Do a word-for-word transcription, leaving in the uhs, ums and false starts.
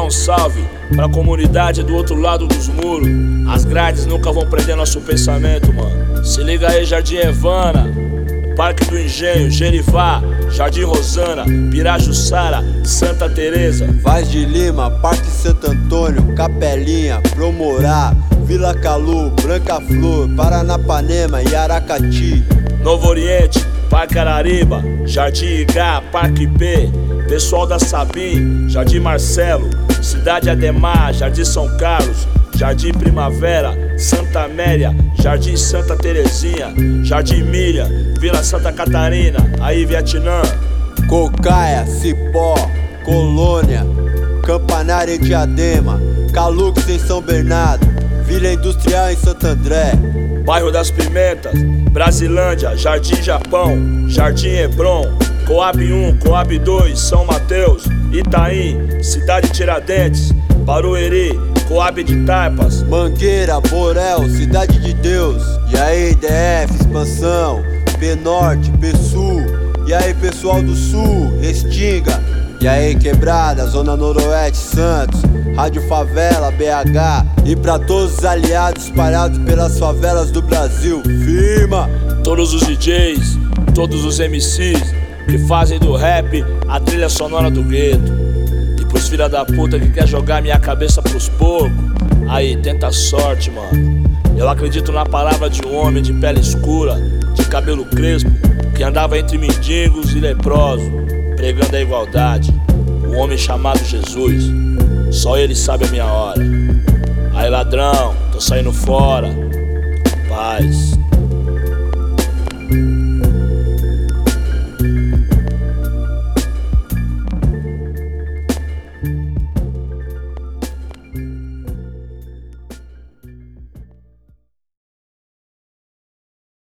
um salve pra comunidade do outro lado dos muros. As grades nunca vão prender nosso pensamento, mano. Se liga aí, Jardim Evana, Parque do Engenho, Gerivá, Jardim Rosana, Pirajussara, Santa Teresa, Vaz de Lima, Parque Santo Antônio, Capelinha, Promorá, Vila Calu, Branca Flor, Paranapanema e Aracati, Novo Oriente, Parque Arariba, Jardim Igá, Parque P, pessoal da Sabim, Jardim Marcelo, Cidade Ademar, Jardim São Carlos, Jardim Primavera, Santa Amélia, Jardim Santa Terezinha, Jardim Miriam, Vila Santa Catarina, aí Vietnã, Cocaia, Cipó, Colônia, Campanária e Diadema, Calux em São Bernardo, Vila Industrial em Santo André, Bairro das Pimentas, Brasilândia, Jardim Japão, Jardim Hebron, Coab um, Coab dois, São Mateus, Itaim, Cidade Tiradentes, Barueri, Coab de Taipas, Mangueira, Borel, Cidade de Deus. E aí, D F, Expansão, P Norte, P Sul. E aí, pessoal do Sul, Restinga. E aí, Quebrada, Zona Noroeste, Santos, Rádio Favela, B H. E pra todos os aliados espalhados pelas favelas do Brasil, firma! Todos os D Js, todos os M Cs que fazem do rap a trilha sonora do gueto. E pros filha da puta que quer jogar minha cabeça pros porcos, aí, tenta a sorte, mano. Eu acredito na palavra de um homem de pele escura, de cabelo crespo, que andava entre mendigos e leprosos, pregando a igualdade. Um homem chamado Jesus, só ele sabe a minha hora. Aí, ladrão, tô saindo fora. Paz.